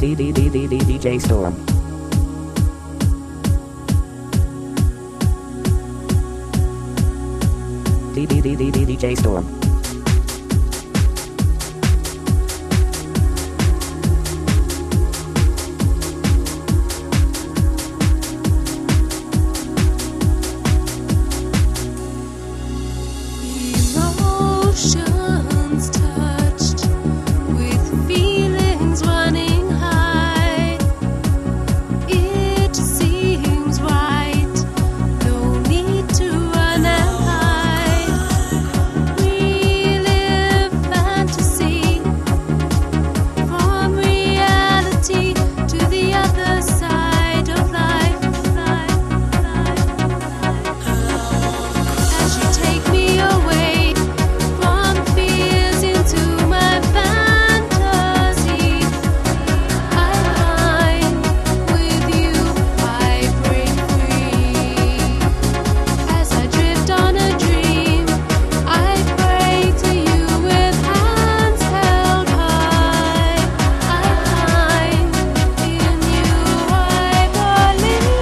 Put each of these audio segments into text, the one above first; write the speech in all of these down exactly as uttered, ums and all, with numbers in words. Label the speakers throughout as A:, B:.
A: D J Storm. D J Storm.
B: Emotions touched with feelings running high. It seems right, no need to run and hide. We live fantasy from reality to the other side of life. As you take me away from fears into my fantasy, I find with you I break free. As I drift on a dream, I pray to you with hands held high. I find in you I believe.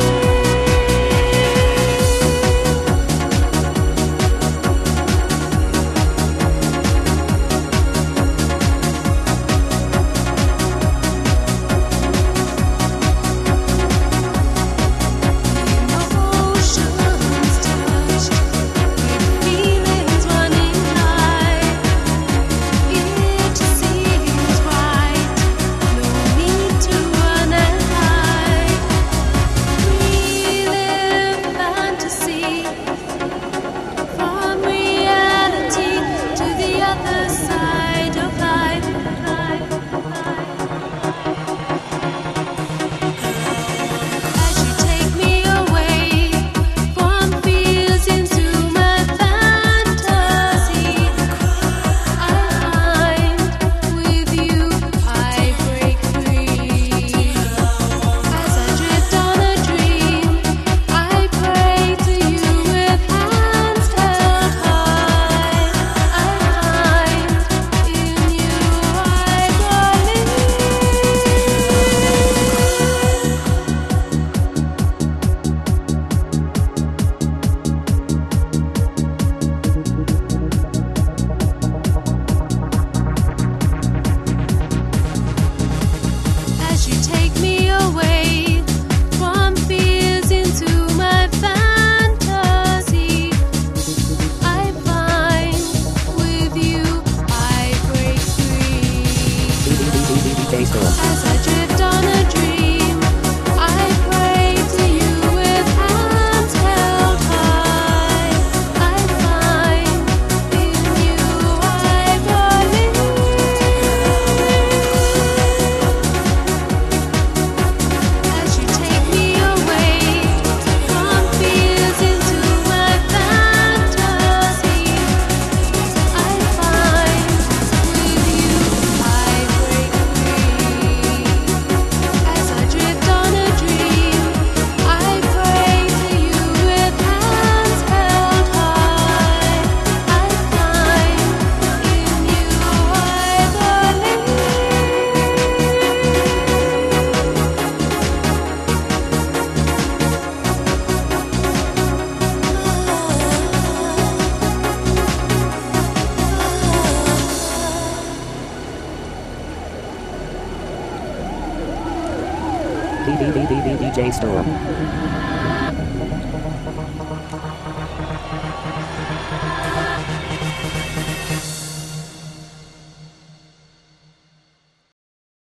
B: Emotions touched with feelings running high. It seems right, no need to run and hide. We live fantasy from reality to the other side of life. As you take me away from fears into my fantasy, I find with you I break free. As I drift on a dream, I pray to you with hands held high. I find in you I As you take me away from fears into my fantasy, I find with you I break free.
A: D J Storm.
B: As I drift on a dream, I pray to you with hands held high. I find in you I believe. As you take me away from fears into my fantasy, I find with you I break free. As I drift on a dream, I pray to you with hands held high. I find in you I believe.
A: D J Storm.